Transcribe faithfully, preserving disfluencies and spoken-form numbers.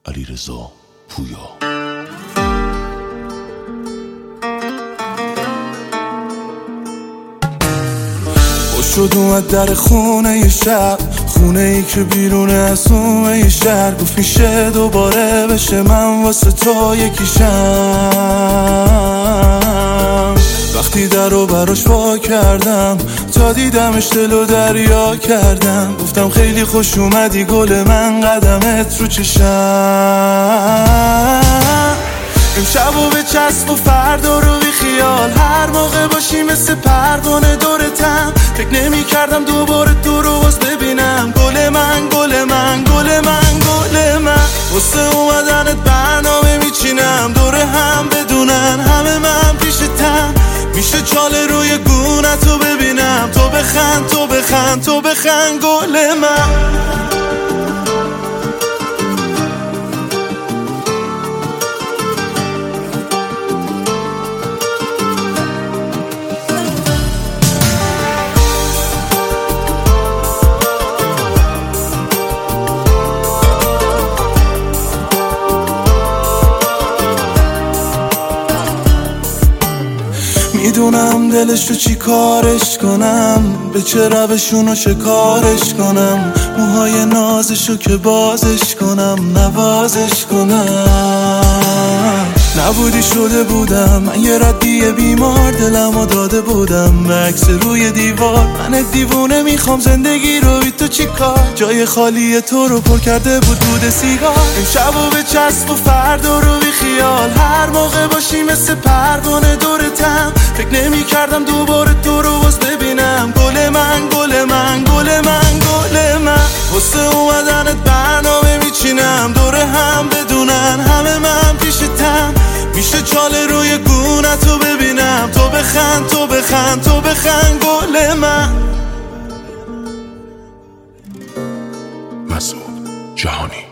علیرضا پویا. شد اومد در خونه ی شب، خونه ای که بیرونه از اومه ی شهر. گفت میشه دوباره بشه من واسه تو یکیشم. وقتی در رو براش وا کردم تا دیدمش دل و دریا کردم. گفتم خیلی خوش اومدی گل من، قدمت رو چشم. امشب و به چسب و فردا رو بی خیال، هر موقع باشی مثل پروانه دورتم. فکر نمی کردم دوباره تو رو باز ببینم. گل من گل من گل من گل من، واسه اومدنت برنامه میچینم. دوره هم بدونن همه من پیشتم. میشه چاله روی گونتو ببینم. تو بخند تو بخند تو بخند گل من. میدونم دلشو چی کارش کنم، به چه روشونو چه کارش کنم. موهای نازشو که بازش کنم نوازش کنم. نبودی شده بودم من یه ردیه بیمار، دلمو داده بودم به عکس روی دیوار. من دیوونه میخوام زندگی رو بی تو چی کار، جای خالی تو رو پر کرده بود دود سیگار. امشب و به چسب و فردا رو بی خیال، هر موقع باشی مثل پروانه دورتم. فکر نمی کردم دوباره تو رو باز ببینم. گل من گل من گل من گل من، واسه اومدنت برنامه میچینم. دوره هم بدونن همه من پیشتم. میشه چاله روی گونتو ببینم. تو بخند تو بخند تو بخند گل من. مسعود جهانی.